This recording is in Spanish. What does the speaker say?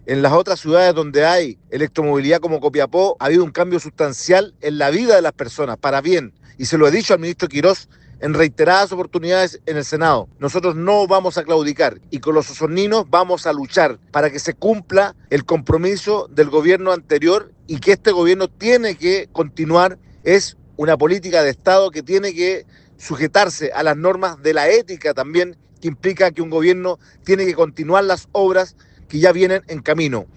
En las otras ciudades donde hay electromovilidad como Copiapó, ha habido un cambio sustancial en la vida de las personas, para bien. Y se lo he dicho al ministro Quirós en reiteradas oportunidades en el Senado. Nosotros no vamos a claudicar y con los osorninos vamos a luchar para que se cumpla el compromiso del gobierno anterior y que este gobierno tiene que continuar. Es una política de Estado que tiene que sujetarse a las normas de la ética también, que implica que un gobierno tiene que continuar las obras que ya vienen en camino.